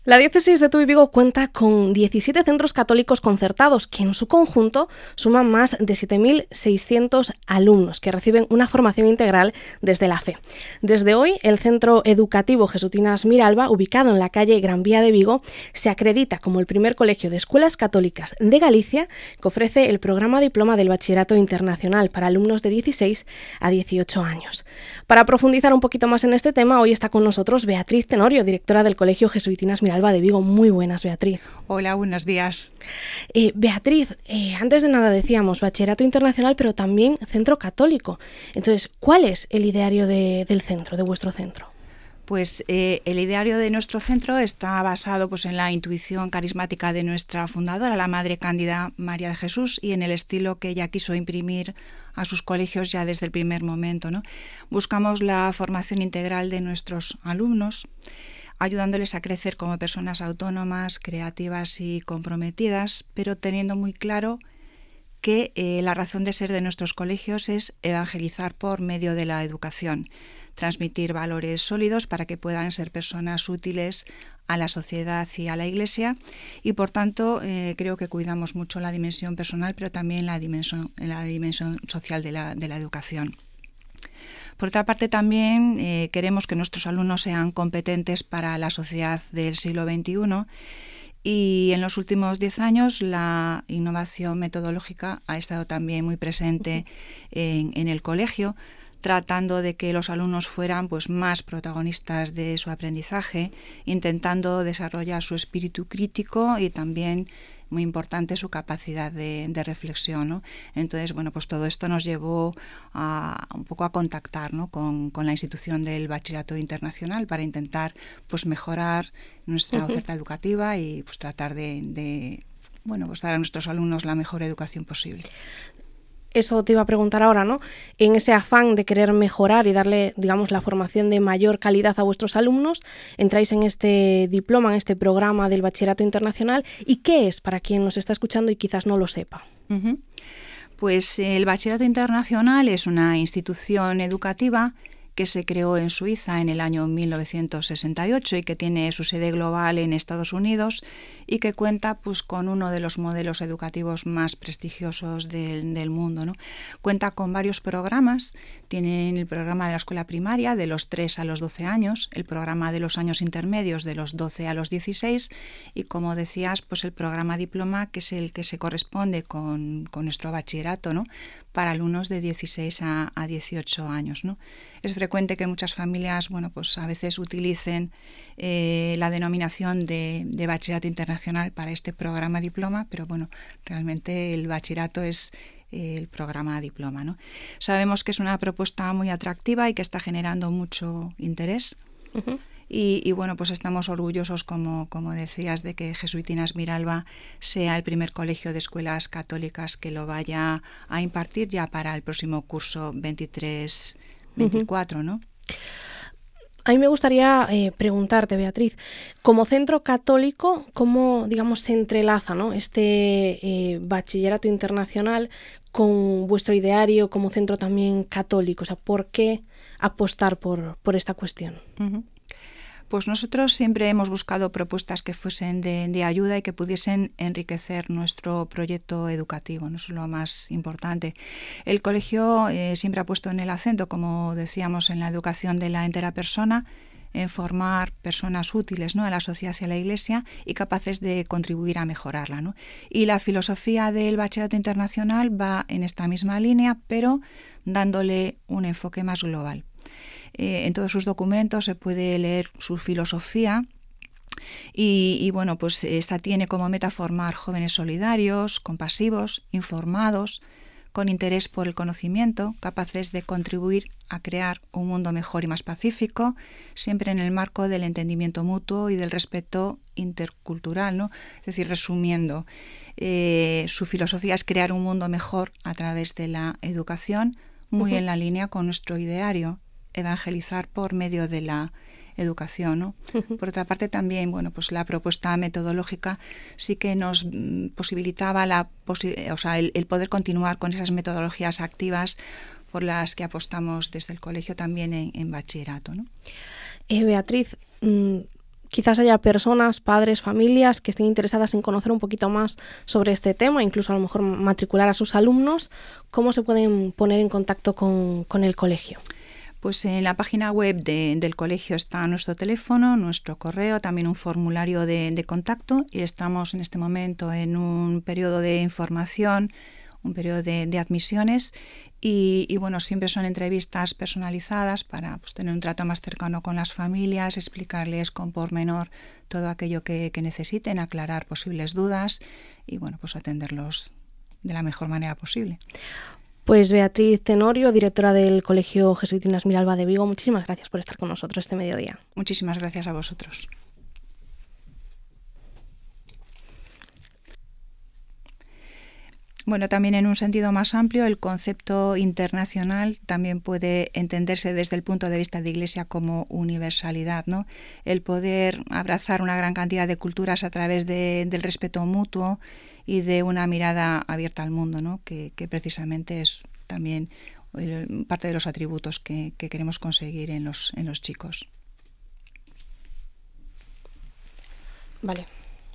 La diócesis de Tuy Vigo cuenta con 17 centros católicos concertados que en su conjunto suman más de 7.600 alumnos que reciben una formación integral desde la fe. Desde hoy, el Centro Educativo Jesutinas Miralba, ubicado en la calle Gran Vía de Vigo, se acredita como el primer colegio de escuelas católicas de Galicia que ofrece el programa diploma del Bachillerato Internacional para alumnos de 16 a 18 años. Para profundizar un poquito más en este tema, hoy está con nosotros Beatriz Tenorio, directora del Colegio Jesutinas Miralba de Vigo. Muy buenas, Beatriz. Hola, buenos días. Beatriz, antes de nada decíamos Bachillerato Internacional, pero también Centro Católico. Entonces, ¿cuál es el ideario del centro, de vuestro centro? Pues el ideario de nuestro centro está basado en la intuición carismática de nuestra fundadora, la Madre Cándida María de Jesús, y en el estilo que ella quiso imprimir a sus colegios ya desde el primer momento, ¿no? Buscamos la formación integral de nuestros alumnos, ayudándoles a crecer como personas autónomas, creativas y comprometidas, pero teniendo muy claro que la razón de ser de nuestros colegios es evangelizar por medio de la educación, transmitir valores sólidos para que puedan ser personas útiles a la sociedad y a la Iglesia, y por tanto creo que cuidamos mucho la dimensión personal, pero también la dimensión social de la educación. Por otra parte, también queremos que nuestros alumnos sean competentes para la sociedad del siglo XXI, y en los últimos 10 años la innovación metodológica ha estado también muy presente en el colegio, tratando de que los alumnos fueran más protagonistas de su aprendizaje, intentando desarrollar su espíritu crítico y también, muy importante, su capacidad de reflexión, ¿no? Entonces, todo esto nos llevó un poco a contactar, ¿no?, con la institución del Bachillerato Internacional para intentar mejorar nuestra oferta educativa y tratar de dar a nuestros alumnos la mejor educación posible. Eso te iba a preguntar ahora, ¿no? En ese afán de querer mejorar y darle, la formación de mayor calidad a vuestros alumnos, entráis en este diploma, en este programa del Bachillerato Internacional. ¿Y qué es, para quien nos está escuchando y quizás no lo sepa? Uh-huh. Pues el Bachillerato Internacional es una institución educativa que se creó en Suiza en el año 1968 y que tiene su sede global en Estados Unidos y que cuenta con uno de los modelos educativos más prestigiosos del mundo, ¿no? Cuenta con varios programas. Tienen el programa de la escuela primaria de los 3 a los 12 años, el programa de los años intermedios de los 12 a los 16 y, como decías, el programa diploma, que es el que se corresponde con nuestro bachillerato, ¿no?, para alumnos de 16 a 18 años, ¿no? Es frecuente que muchas familias a veces utilicen la denominación de Bachillerato Internacional para este programa diploma, pero realmente el bachillerato es el programa diploma, ¿no? Sabemos que es una propuesta muy atractiva y que está generando mucho interés. Uh-huh. Y estamos orgullosos, como decías, de que Jesutinas Miralba sea el primer colegio de escuelas católicas que lo vaya a impartir ya para el próximo curso 23-24, uh-huh, ¿no? A mí me gustaría preguntarte, Beatriz, como centro católico, ¿cómo, se entrelaza, ¿no?, este bachillerato internacional con vuestro ideario como centro también católico? O sea, ¿por qué apostar por esta cuestión? Uh-huh. Pues nosotros siempre hemos buscado propuestas que fuesen de ayuda y que pudiesen enriquecer nuestro proyecto educativo, ¿no? Eso es lo más importante. El colegio siempre ha puesto en el acento, como decíamos, en la educación de la entera persona, en formar personas útiles, ¿no?, a la sociedad y a la Iglesia y capaces de contribuir a mejorarla, ¿no? Y la filosofía del Bachillerato Internacional va en esta misma línea, pero dándole un enfoque más global. En todos sus documentos se puede leer su filosofía y esta tiene como meta formar jóvenes solidarios, compasivos, informados, con interés por el conocimiento, capaces de contribuir a crear un mundo mejor y más pacífico, siempre en el marco del entendimiento mutuo y del respeto intercultural, ¿no? Es decir, resumiendo, su filosofía es crear un mundo mejor a través de la educación, muy en la línea con nuestro ideario, evangelizar por medio de la educación, ¿no? Uh-huh. Por otra parte, también, la propuesta metodológica sí que nos posibilitaba el poder continuar con esas metodologías activas por las que apostamos desde el colegio también en bachillerato, ¿no? Beatriz, quizás haya personas, padres, familias que estén interesadas en conocer un poquito más sobre este tema, incluso a lo mejor matricular a sus alumnos, ¿cómo se pueden poner en contacto con el colegio? Pues en la página web del colegio está nuestro teléfono, nuestro correo, también un formulario de contacto, y estamos en este momento en un periodo de información, un periodo de admisiones y bueno, siempre son entrevistas personalizadas para pues, tener un trato más cercano con las familias, explicarles con pormenor todo aquello que necesiten, aclarar posibles dudas y bueno, pues atenderlos de la mejor manera posible. Pues Beatriz Tenorio, directora del Colegio Jesuitinas Miralba de Vigo, muchísimas gracias por estar con nosotros este mediodía. Muchísimas gracias a vosotros. Bueno, también en un sentido más amplio, el concepto internacional también puede entenderse desde el punto de vista de Iglesia como universalidad, ¿no? El poder abrazar una gran cantidad de culturas a través del respeto mutuo y de una mirada abierta al mundo, ¿no? Que precisamente es también parte de los atributos que queremos conseguir en los chicos. Vale.